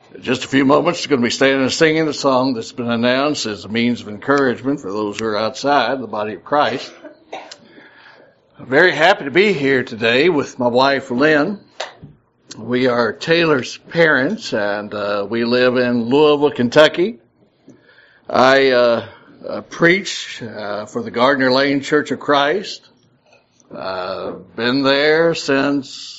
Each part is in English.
In just a few moments, we're going to be standing and singing the song that's been announced as a means of encouragement for those who are outside the body of Christ. I'm very happy to be here today with my wife, Lynn. We are Taylor's parents, and we live in Louisville, Kentucky. I preach for the Gardner Lane Church of Christ. Been there since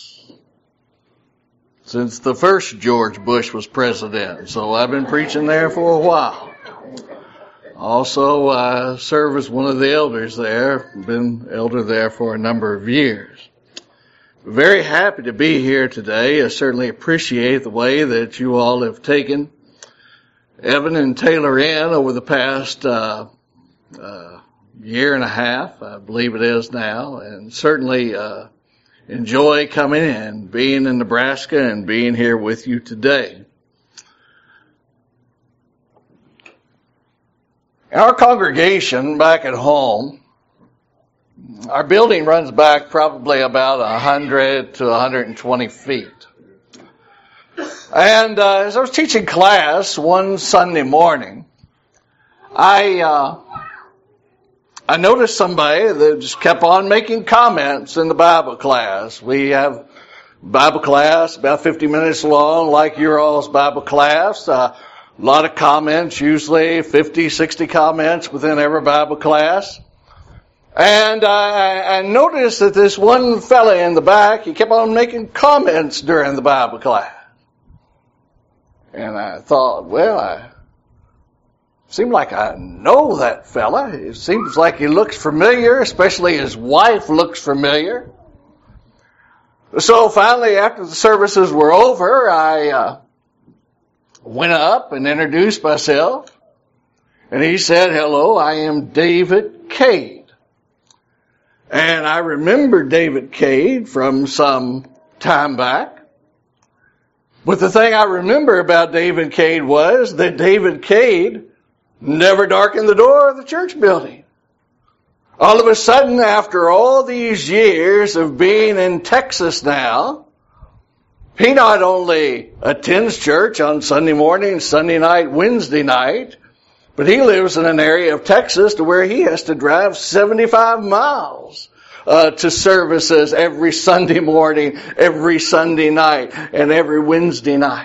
the first George Bush was president, so I've been preaching there for a while. Also, I serve as one of the elders there, been elder there for a number of years. Very happy to be here today. I certainly appreciate the way that you all have taken Evan and Taylor in over the past year and a half, I believe it is now, and certainly enjoy coming and being in Nebraska and being here with you today. Our congregation back at home, our building runs back probably about 100 to 120 feet. And as I was teaching class one Sunday morning, I noticed somebody that just kept on making comments in the Bible class. We have Bible class about 50 minutes long, like your all's Bible class. A lot of comments, usually 50, 60 comments within every Bible class. And I noticed that this one fella in the back, he kept on making comments during the Bible class. And I thought, well, seemed like I know that fella. It seems like he looks familiar, especially his wife looks familiar. So finally, after the services were over, I went up and introduced myself. And he said, "Hello, I am David Cade." And I remember David Cade from some time back. But the thing I remember about David Cade was that David Cade never darkened the door of the church building. All of a sudden, after all these years of being in Texas now, he not only attends church on Sunday morning, Sunday night, Wednesday night, but he lives in an area of Texas to where he has to drive 75 miles to services every Sunday morning, every Sunday night, and every Wednesday night.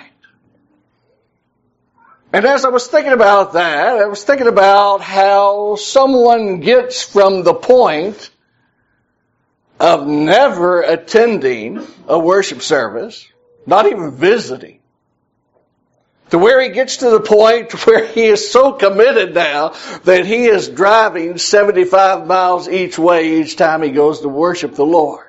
And as I was thinking about that, I was thinking about how someone gets from the point of never attending a worship service, not even visiting, to where he gets to the point where he is so committed now that he is driving 75 miles each way each time he goes to worship the Lord.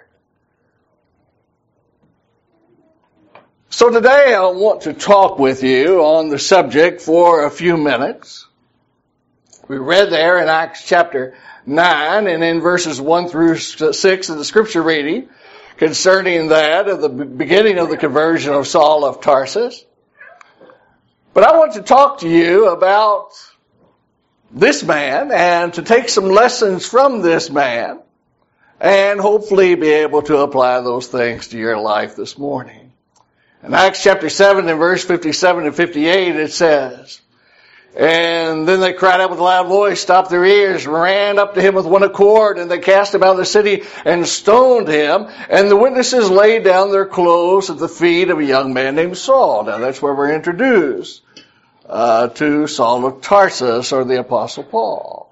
So today I want to talk with you on the subject for a few minutes. We read there in Acts chapter 9 and in verses 1 through 6 of the scripture reading concerning that of the beginning of the conversion of Saul of Tarsus. But I want to talk to you about this man and to take some lessons from this man and hopefully be able to apply those things to your life this morning. In Acts chapter 7 and verse 57 and 58 it says, "And then they cried out with a loud voice, stopped their ears, ran up to him with one accord, and they cast him out of the city and stoned him. And the witnesses laid down their clothes at the feet of a young man named Saul." Now that's where we're introduced to Saul of Tarsus, or the Apostle Paul.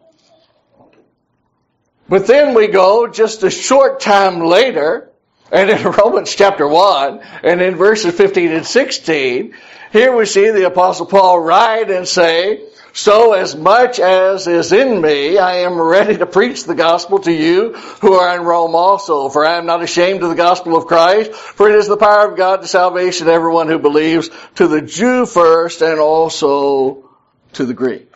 But then we go just a short time later, and in Romans chapter 1, and in verses 15 and 16, here we see the Apostle Paul write and say, "So as much as is in me, I am ready to preach the gospel to you who are in Rome also. For I am not ashamed of the gospel of Christ, for it is the power of God to salvation to everyone who believes, to the Jew first and also to the Greek."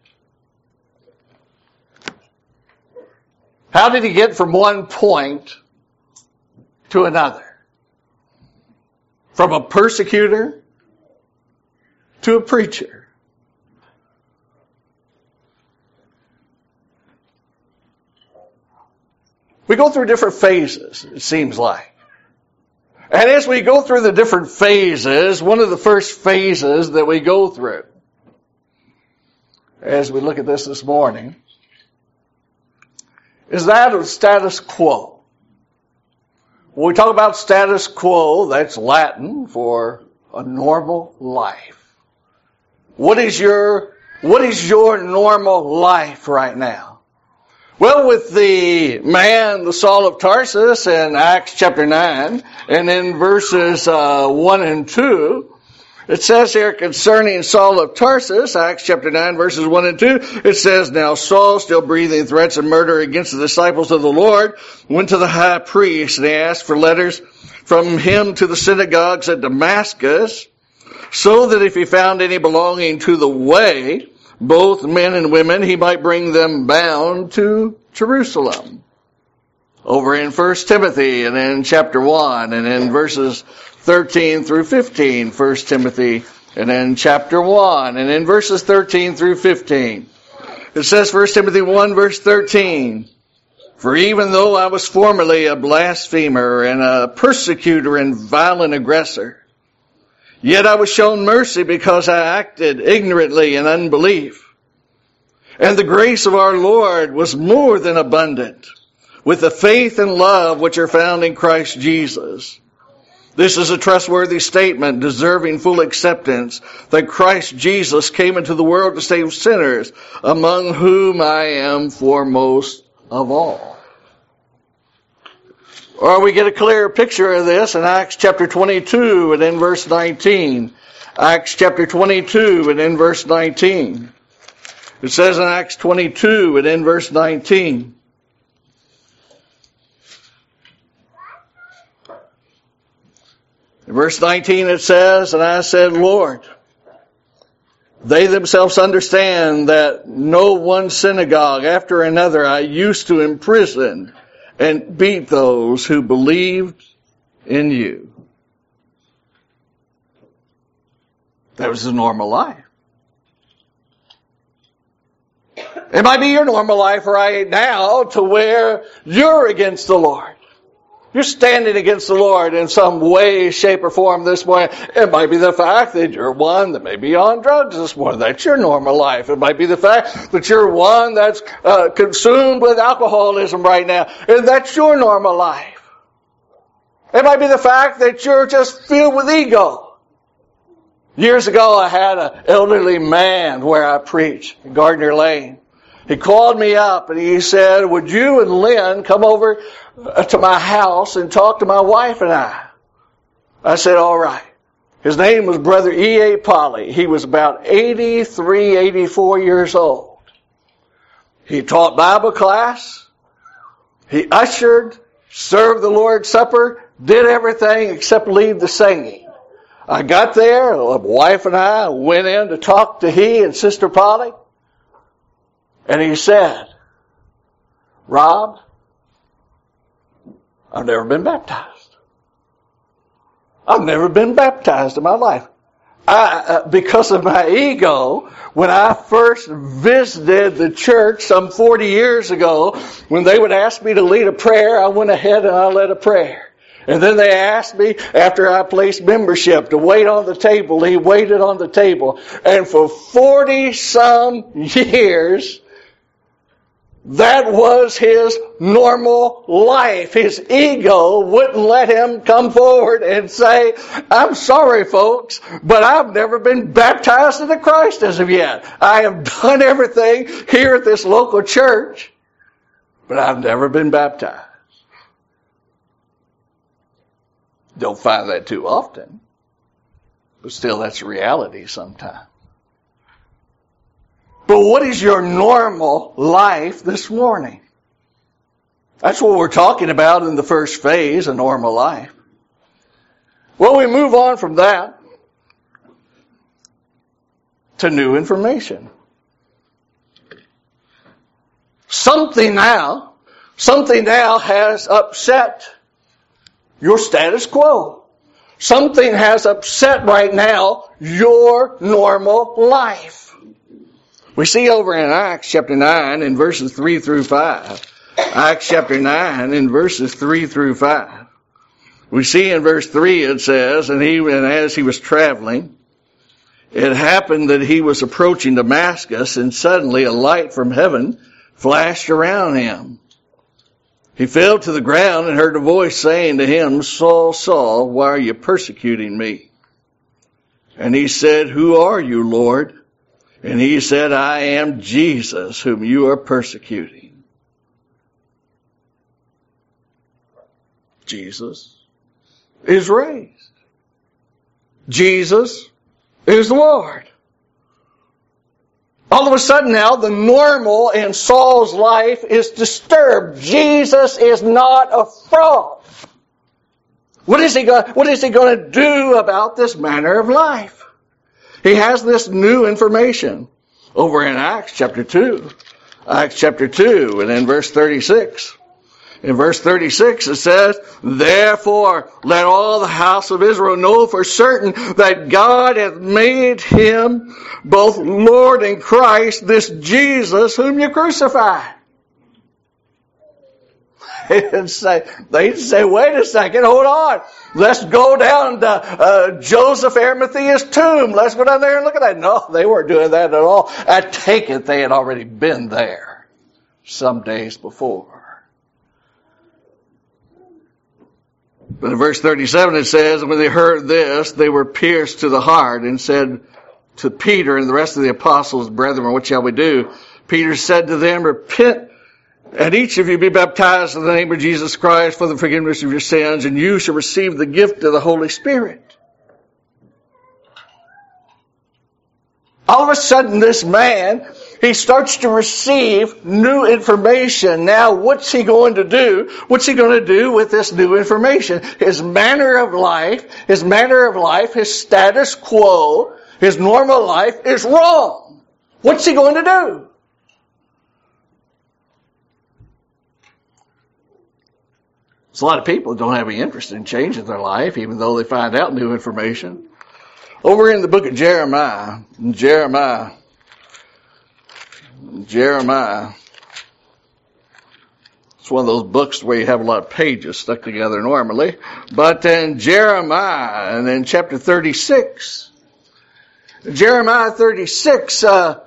How did he get from one point to another? From a persecutor to a preacher. We go through different phases, it seems like. And as we go through the different phases, one of the first phases that we go through, as we look at this morning, is that of status quo. When we talk about status quo, that's Latin for a normal life. What is your normal life right now? Well, with the man, the Saul of Tarsus in Acts chapter 9, and in verses 1 and 2, it says here concerning Saul of Tarsus, Acts chapter 9, verses 1 and 2, it says, Now Saul, still breathing threats of murder against the disciples of the Lord, went to the high priest, and he asked for letters from him to the synagogues at Damascus, so that if he found any belonging to the way, both men and women, he might bring them bound to Jerusalem. Over in 1 Timothy and in chapter 1 and in verses 13 through 15, 1 Timothy and in chapter 1 and in verses 13 through 15. It says 1 Timothy 1 verse 13, For even though I was formerly a blasphemer and a persecutor and violent aggressor, yet I was shown mercy because I acted ignorantly in unbelief. And the grace of our Lord was more than abundant, with the faith and love which are found in Christ Jesus. This is a trustworthy statement, deserving full acceptance, that Christ Jesus came into the world to save sinners, among whom I am foremost of all. Or we get a clearer picture of this in Acts chapter 22 and in verse 19. Acts chapter 22 and in verse 19. It says in Acts 22 and in verse 19. In verse 19 it says, And I said, Lord, they themselves understand that no one synagogue after another I used to imprison and beat those who believed in you. That was his normal life. It might be your normal life right now to where you're against the Lord. You're standing against the Lord in some way, shape, or form this morning. It might be the fact that you're one that may be on drugs this morning. That's your normal life. It might be the fact that you're one that's consumed with alcoholism right now. And that's your normal life. It might be the fact that you're just filled with ego. Years ago, I had an elderly man where I preached in Gardner Lane. He called me up and he said, Would you and Lynn come over to my house and talk to my wife and I? I said, all right. His name was Brother E.A. Polly. He was about 83, 84 years old. He taught Bible class. He ushered, served the Lord's Supper, did everything except lead the singing. I got there, the wife and I went in to talk to he and Sister Polly. And he said, Rob, I've never been baptized. I've never been baptized in my life. Because of my ego, when I first visited the church some 40 years ago, when they would ask me to lead a prayer, I went ahead and I led a prayer. And then they asked me, after I placed membership, to wait on the table. He waited on the table. And for 40-some years, that was his normal life. His ego wouldn't let him come forward and say, I'm sorry, folks, but I've never been baptized into Christ as of yet. I have done everything here at this local church, but I've never been baptized. Don't find that too often, but still that's a reality sometimes. But what is your normal life this morning? That's what we're talking about in the first phase, a normal life. Well, we move on from that to new information. Something now has upset your status quo. Something has upset right now your normal life. We see over in Acts chapter 9 in verses 3 through 5. Acts chapter 9 in verses 3 through 5. We see in verse 3 it says, and as he was traveling, it happened that he was approaching Damascus, and suddenly a light from heaven flashed around him. He fell to the ground and heard a voice saying to him, Saul, Saul, why are you persecuting me? And he said, Who are you, Lord? And he said, I am Jesus, whom you are persecuting. Jesus is raised. Jesus is the Lord. All of a sudden now, the normal in Saul's life is disturbed. Jesus is not a fraud. What is he going to do about this manner of life? He has this new information over in Acts chapter 2. Acts chapter 2 and in verse 36. In verse 36 it says, Therefore let all the house of Israel know for certain that God hath made him both Lord and Christ, this Jesus whom you crucified. They'd say, wait a second, hold on. Let's go down to Joseph Arimathea's tomb. Let's go down there and look at that. No, they weren't doing that at all. I take it they had already been there some days before. But in verse 37 it says, when they heard this, they were pierced to the heart and said to Peter and the rest of the apostles, Brethren, what shall we do? Peter said to them, Repent, and each of you be baptized in the name of Jesus Christ for the forgiveness of your sins, and you shall receive the gift of the Holy Spirit. All of a sudden, this man, he starts to receive new information. Now, what's he going to do? What's he going to do with this new information? His manner of life, his status quo, his normal life is wrong. What's he going to do? So a lot of people don't have any interest in changing their life, even though they find out new information. Over in the book of Jeremiah, it's one of those books where you have a lot of pages stuck together normally. But in Jeremiah, and in chapter 36, Jeremiah 36,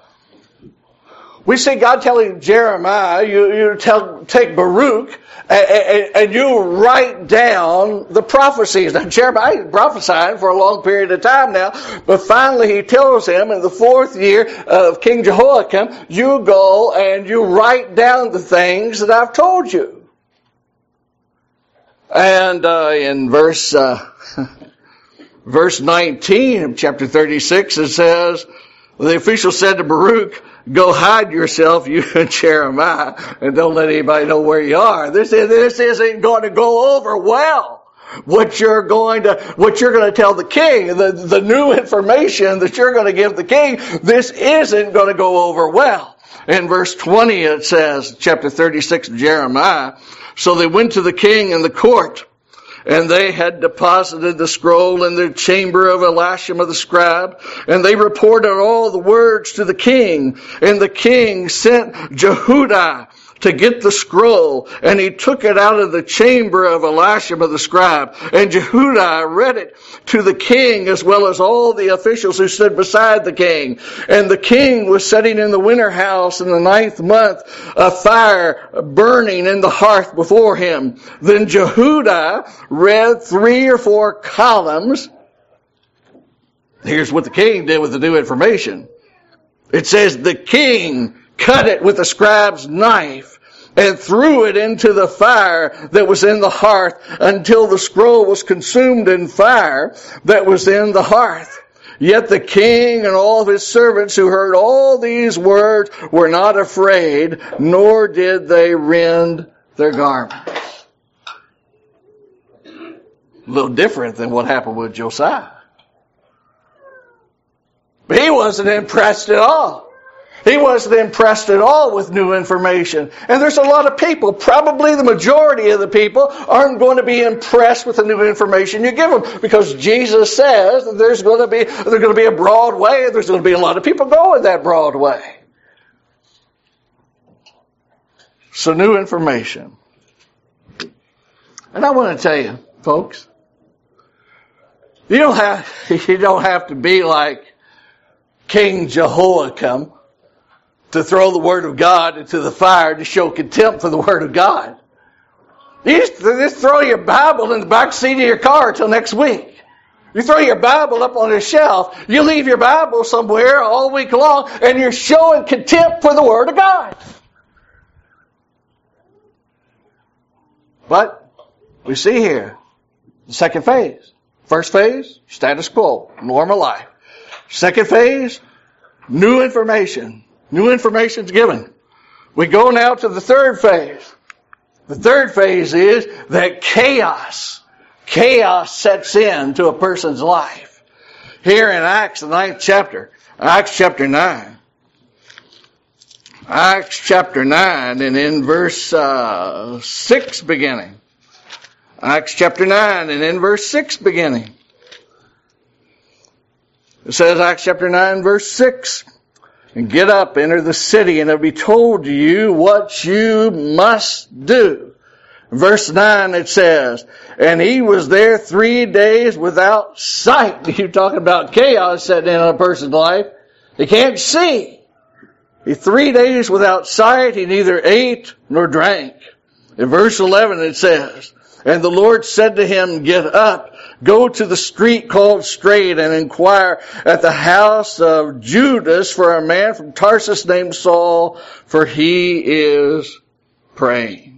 we see God telling Jeremiah, take Baruch, and you write down the prophecies. Now, Jeremiah is prophesying for a long period of time now, but finally he tells him in the 4th year of King Jehoiakim, you go and you write down the things that I've told you. And in verse 19 of chapter 36, it says, the official said to Baruch, Go hide yourself, you and Jeremiah, and don't let anybody know where you are. This isn't going to go over well. What you're going to tell the king, the new information that you're going to give the king, this isn't going to go over well. In verse 20 it says, chapter 36 of Jeremiah, So they went to the king in the court, and they had deposited the scroll in the chamber of Elishama the scribe, and they reported all the words to the king. And the king sent Jehudi to get the scroll, and he took it out of the chamber of Elishama the scribe. And Jehudi read it to the king, as well as all the officials who stood beside the king. And the king was sitting in the winter house in the 9th month, a fire burning in the hearth before him. Then Jehudi read 3 or 4 columns. Here's what the king did with the new information. It says, the king cut it with a scribe's knife and threw it into the fire that was in the hearth until the scroll was consumed in fire that was in the hearth. Yet the king and all of his servants who heard all these words were not afraid, nor did they rend their garments. A little different than what happened with Josiah. But he wasn't impressed at all. He wasn't impressed at all with new information. And there's a lot of people, probably the majority of the people, aren't going to be impressed with the new information you give them. Because Jesus says that there's going to be a broad way, and there's going to be a lot of people going that broad way. So new information. And I want to tell you, folks, You don't have to be like King Jehoiakim to throw the Word of God into the fire to show contempt for the Word of God. You just throw your Bible in the back seat of your car till next week. You throw your Bible up on a shelf. You leave your Bible somewhere all week long, and you're showing contempt for the Word of God. But we see here the second phase. First phase, status quo, normal life. Second phase, new information. New information is given. We go now to the third phase. The third phase is that chaos sets in to a person's life. Here in Acts, the 9th chapter, Acts chapter 9. Acts chapter 9 and in verse 6 beginning. Acts chapter 9 and in verse 6 beginning. It says, Acts chapter 9 verse 6, and get up, enter the city, and it'll be told to you what you must do. Verse 9 it says, and he was there 3 days without sight. You're talking about chaos setting in a person's life. He can't see. He's 3 days without sight. He neither ate nor drank. In verse 11 it says, and the Lord said to him, get up, go to the street called Straight, and inquire at the house of Judas for a man from Tarsus named Saul, for he is praying.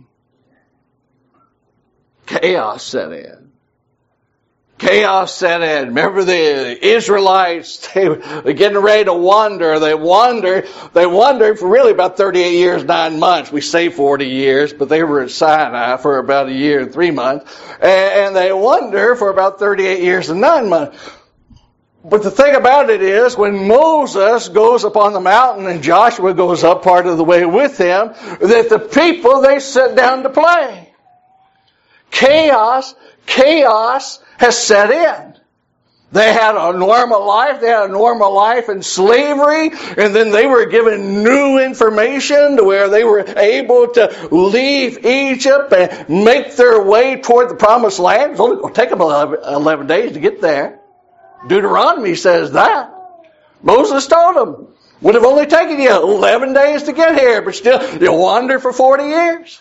Chaos set in. Chaos set in. Remember the Israelites, they were getting ready to wander. They wandered for really about 38 years, 9 months. We say 40 years, but they were at Sinai for about 1 year and 3 months. And they wandered for about 38 years and 9 months. But the thing about it is, when Moses goes up on the mountain and Joshua goes up part of the way with him, that the people, they sit down to play. Chaos has set in. They had a normal life. They had a normal life in slavery. And then they were given new information to where they were able to leave Egypt and make their way toward the promised land. It's only going to take them 11 days to get there. Deuteronomy says that. Moses told them, would have only taken you 11 days to get here, but still you wander for 40 years.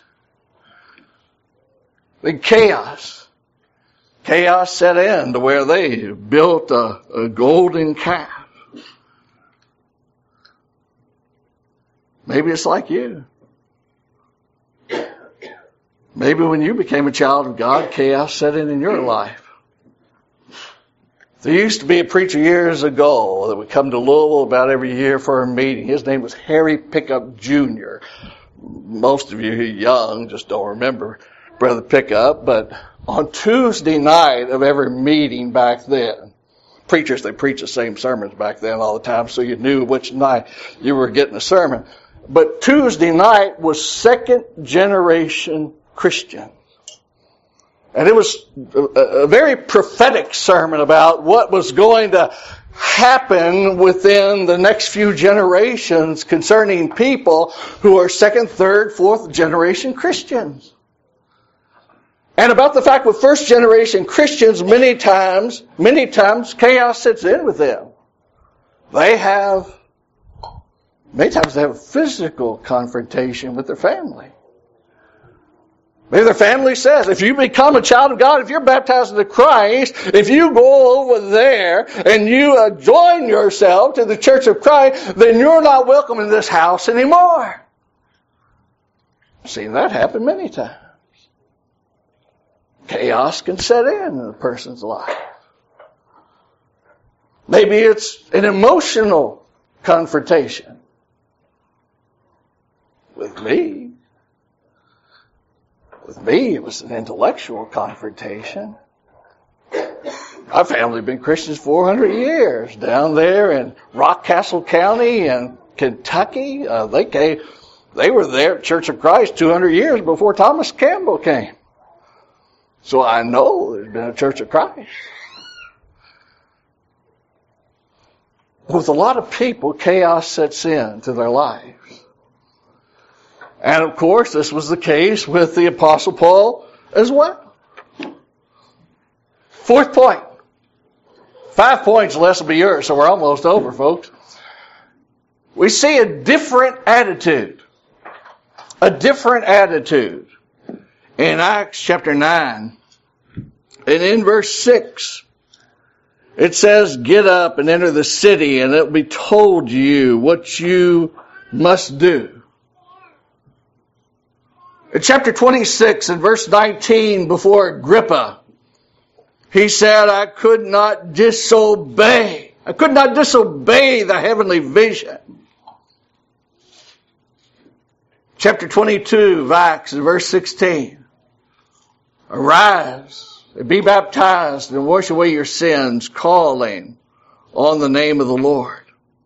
The chaos set in to where they built a golden calf. Maybe it's like you. Maybe when you became a child of God, chaos set in your life. There used to be a preacher years ago that would come to Louisville about every year for a meeting. His name was Harry Pickup Jr. Most of you who are young just don't remember Brother Pickup, but on Tuesday night of every meeting back then, preachers, they preached the same sermons back then all the time, so you knew which night you were getting a sermon. But Tuesday night was second generation Christian. And it was a very prophetic sermon about what was going to happen within the next few generations concerning people who are second, third, fourth generation Christians. And about the fact with first generation Christians, many times, chaos sets in with them. Many times they have a physical confrontation with their family. Maybe their family says, if you become a child of God, if you're baptized into Christ, if you go over there and you join yourself to the Church of Christ, then you're not welcome in this house anymore. I've seen that happen many times. Chaos can set in a person's life. Maybe it's an emotional confrontation. With me, it was an intellectual confrontation. My family had been Christians 400 years down there in Rockcastle County in Kentucky. They were there at Church of Christ 200 years before Thomas Campbell came. So I know there's been a Church of Christ. With a lot of people, chaos sets in to their lives. And of course, this was the case with the Apostle Paul as well. Fourth point. 5 points, less will be yours, so we're almost over, folks. We see a different attitude. A different attitude. In Acts chapter 9, and in verse 6, it says, get up and enter the city, and it will be told you what you must do. In chapter 26, in verse 19, before Agrippa, he said, I could not disobey the heavenly vision. Chapter 22 of Acts, in verse 16, arise, and be baptized, and wash away your sins, calling on the name of the Lord.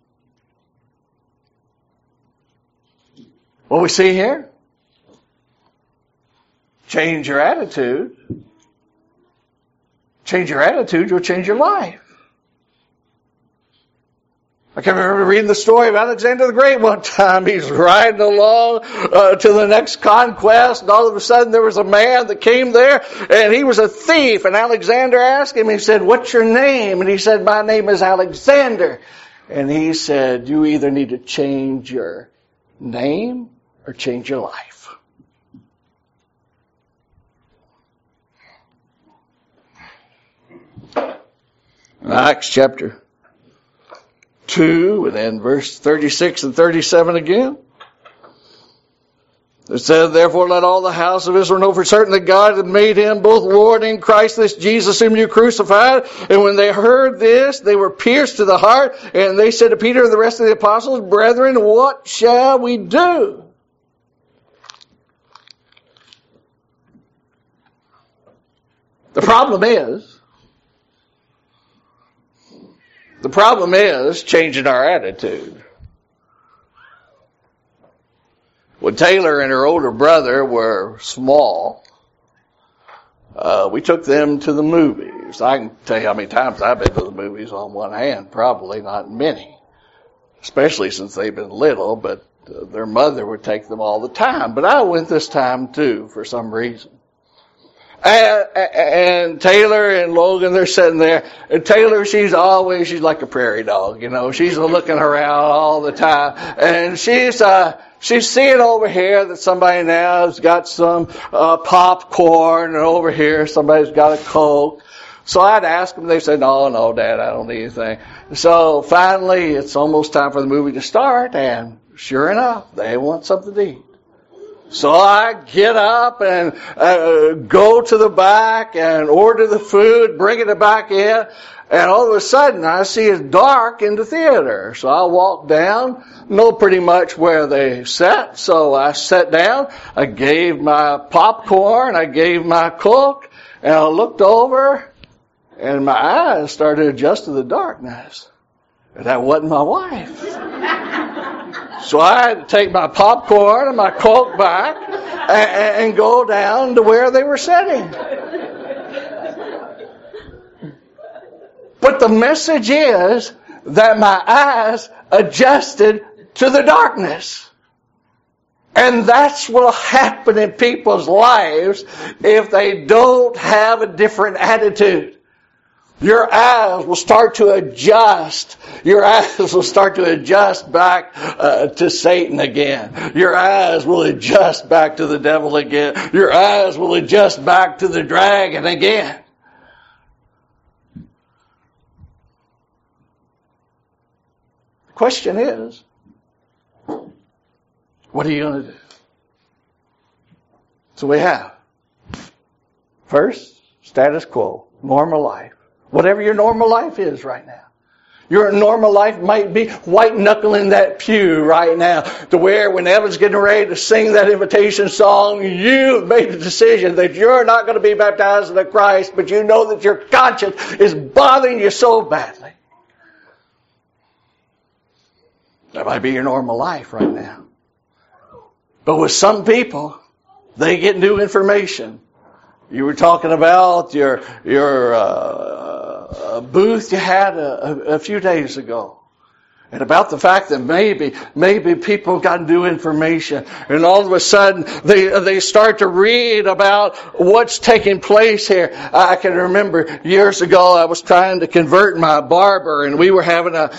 What we see here? Change your attitude. Change your attitude, you'll change your life. I can remember reading the story of Alexander the Great one time. He's riding along to the next conquest, and all of a sudden there was a man that came there, and he was a thief. And Alexander asked him, he said, what's your name? And he said, my name is Alexander. And he said, you either need to change your name or change your life. Acts chapter 2, and then verse 36 and 37 again. It says, therefore let all the house of Israel know for certain that God had made him both Lord and Christ, this Jesus whom you crucified. And when they heard this, they were pierced to the heart, and they said to Peter and the rest of the apostles, brethren, what shall we do? The problem is changing our attitude. When Taylor and her older brother were small, we took them to the movies. I can tell you how many times I've been to the movies on one hand, probably not many, especially since they've been little, but their mother would take them all the time. But I went this time too, for some reason. And Taylor and Logan, they're sitting there. And Taylor, she's like a prairie dog, She's looking around all the time. And she's seeing over here that somebody now has got some popcorn, and over here somebody's got a Coke. So I'd ask them, they said, no, Dad, I don't need anything. So finally, it's almost time for the movie to start, and sure enough, they want something to eat. So I get up and go to the back and order the food, bring it back in, and all of a sudden I see it's dark in the theater. So I walk down, know pretty much where they sat, so I sat down, I gave my popcorn, I gave my Coke, and I looked over, and my eyes started to adjust to the darkness. And that wasn't my wife. So I had to take my popcorn and my Coke back and go down to where they were sitting. But the message is that my eyes adjusted to the darkness. And that's what will happen in people's lives if they don't have a different attitude. Your eyes will start to adjust. Your eyes will start to adjust back to Satan again. Your eyes will adjust back to the devil again. Your eyes will adjust back to the dragon again. The question is, what are you going to do? So we have, first, status quo, normal life. Whatever your normal life is right now. Your normal life might be white-knuckling that pew right now, to where when Evan's getting ready to sing that invitation song, you've made a decision that you're not going to be baptized into Christ, but you know that your conscience is bothering you so badly. That might be your normal life right now. But with some people, they get new information. You were talking about your booth you had a few days ago. And about the fact that maybe people got new information, and all of a sudden they start to read about what's taking place here. I can remember years ago I was trying to convert my barber, and we were having a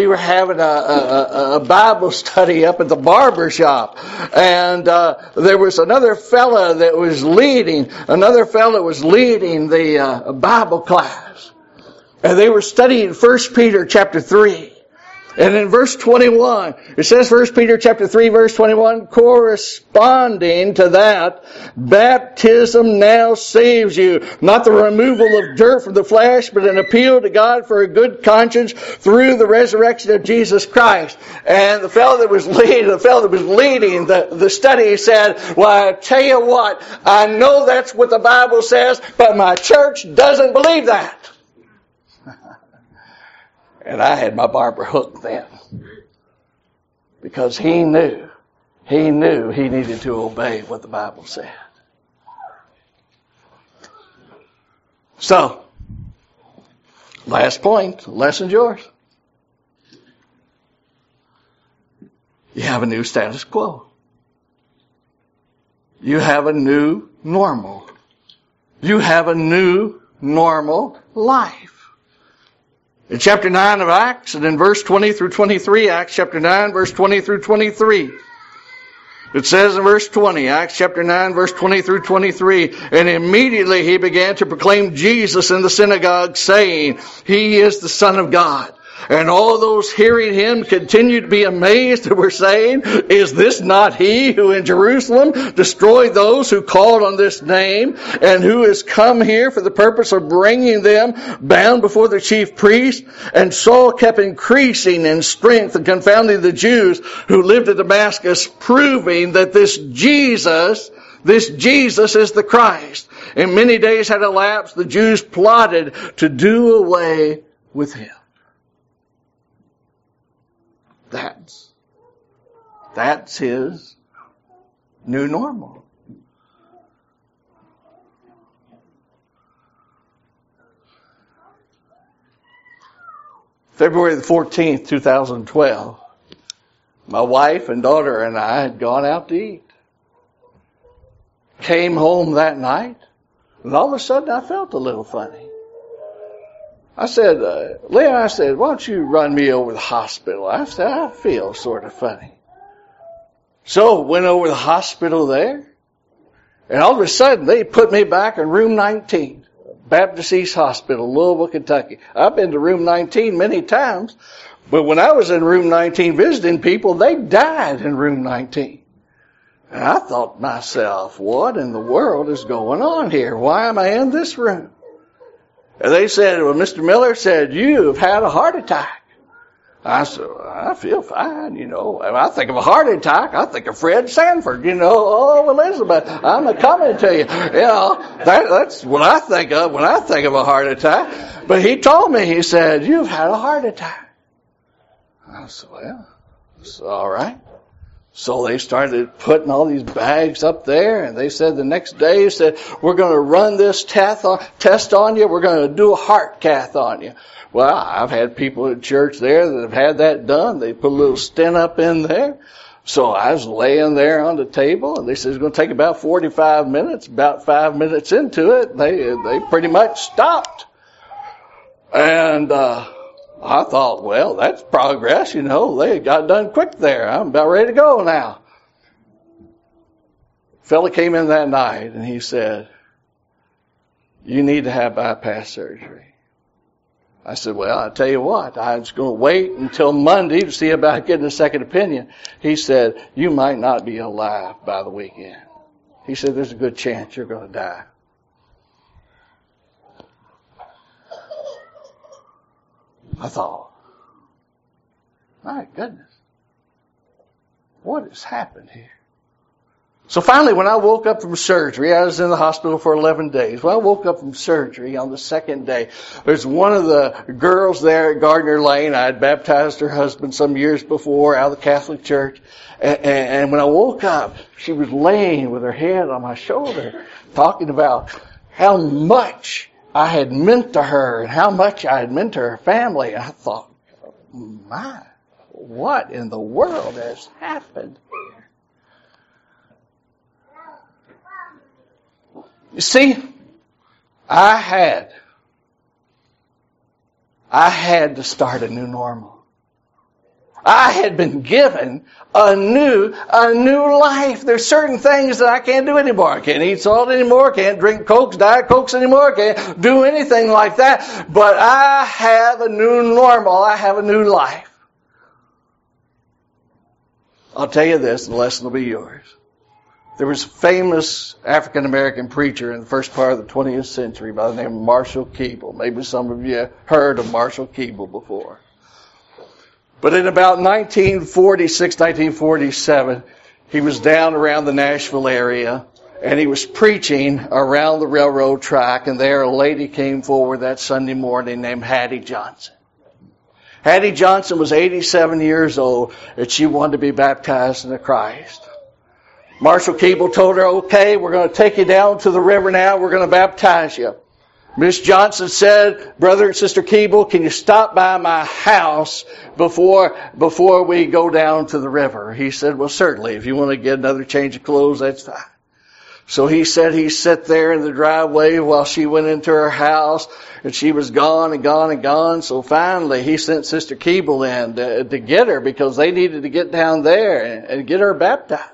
Bible study up at the barber shop, and there was another fella that was leading the Bible class, and they were studying 1 Peter chapter 3. And in verse 21, it says 1 Peter chapter 3 verse 21, corresponding to that, baptism now saves you. Not the removal of dirt from the flesh, but an appeal to God for a good conscience through the resurrection of Jesus Christ. And the fellow that was leading the study said, well, I tell you what, I know that's what the Bible says, but my church doesn't believe that. And I had my barber hooked then. Because he knew he needed to obey what the Bible said. So, last point, the lesson's yours. You have a new status quo. You have a new normal. You have a new normal life. In chapter 9 of Acts, and in verse 20 through 23, Acts chapter 9, verse 20 through 23. It says in verse 20, Acts chapter 9, verse 20 through 23, and immediately he began to proclaim Jesus in the synagogue, saying, He is the Son of God. And all those hearing him continued to be amazed and were saying, Is this not he who in Jerusalem destroyed those who called on this name, and who has come here for the purpose of bringing them bound before the chief priests? And Saul kept increasing in strength and confounding the Jews who lived at Damascus, proving that this Jesus is the Christ. And many days had elapsed, the Jews plotted to do away with him. That's his new normal. February the 14th, 2012, my wife and daughter and I had gone out to eat. Came home that night, and all of a sudden I felt a little funny. I said, Leah, why don't you run me over to the hospital? I said, I feel sort of funny. So went over to the hospital there, and all of a sudden they put me back in room 19, Baptist East Hospital, Louisville, Kentucky. I've been to room 19 many times, but when I was in room 19 visiting people, they died in room 19. And I thought to myself, what in the world is going on here? Why am I in this room? And they said, well, Mr. Miller said, you've had a heart attack. I said, I feel fine, When I think of a heart attack, I think of Fred Sanford, Oh, Elizabeth, I'm coming to you. That's what I think of when I think of a heart attack. But he told me, he said, you've had a heart attack. I said, well, it's all right. So they started putting all these bags up there, and they said the next day, they said, we're going to run this test on you. We're going to do a heart cath on you. Well, I've had people at church there that have had that done. They put a little stent up in there. So I was laying there on the table, and they said it's going to take about 45 minutes. About 5 minutes into it, they pretty much stopped. And I thought, well, that's progress, They got done quick there. I'm about ready to go now. Fella came in that night, and he said, you need to have bypass surgery. I said, well, I'll tell you what, I was going to wait until Monday to see about getting a second opinion. He said, you might not be alive by the weekend. He said, there's a good chance you're going to die. I thought, my goodness, what has happened here? So finally, when I woke up from surgery, I was in the hospital for 11 days. When I woke up from surgery on the second day, there's one of the girls there at Gardner Lane. I had baptized her husband some years before out of the Catholic Church. And when I woke up, she was laying with her head on my shoulder, talking about how much I had meant to her and how much I had meant to her family. And I thought, my, what in the world has happened here? You see, I had to start a new normal. I had been given a new life. There's certain things that I can't do anymore. I can't eat salt anymore. Can't drink Cokes, Diet Cokes anymore. Can't do anything like that. But I have a new normal. I have a new life. I'll tell you this, and the lesson will be yours. There was a famous African-American preacher in the first part of the 20th century by the name of Marshall Keeble. Maybe some of you have heard of Marshall Keeble before. But in about 1946, 1947, he was down around the Nashville area, and he was preaching around the railroad track, and there a lady came forward that Sunday morning named Hattie Johnson. Hattie Johnson was 87 years old, and she wanted to be baptized into Christ. Marshall Keeble told her, okay, we're going to take you down to the river now, we're going to baptize you. Miss Johnson said, Brother and Sister Keeble, can you stop by my house before we go down to the river? He said, well, certainly. If you want to get another change of clothes, that's fine. So he said he sat there in the driveway while she went into her house, and she was gone and gone and gone. So finally, he sent Sister Keeble in to get her because they needed to get down there and get her baptized.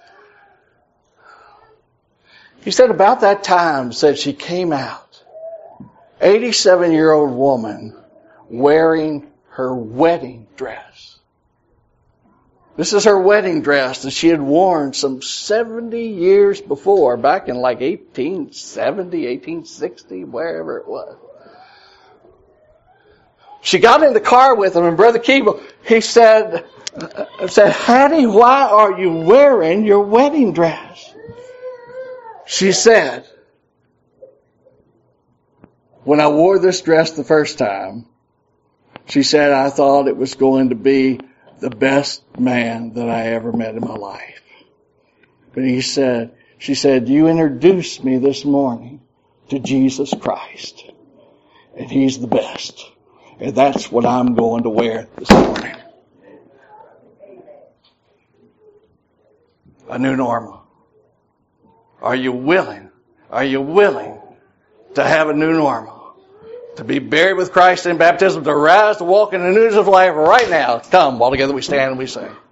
He said about that time, said she came out. 87-year-old woman wearing her wedding dress. This is her wedding dress that she had worn some 70 years before, back in like 1870, 1860, wherever it was. She got in the car with him, and Brother Keeble, he said, Hattie, why are you wearing your wedding dress? She said, when I wore this dress the first time, she said, I thought it was going to be the best man that I ever met in my life. But she said, you introduced me this morning to Jesus Christ. And He's the best. And that's what I'm going to wear this morning. A new normal. Are you willing? Are you willing to have a new normal? To be buried with Christ in baptism, to rise, to walk in the newness of life right now. Come, while together we stand and we sing.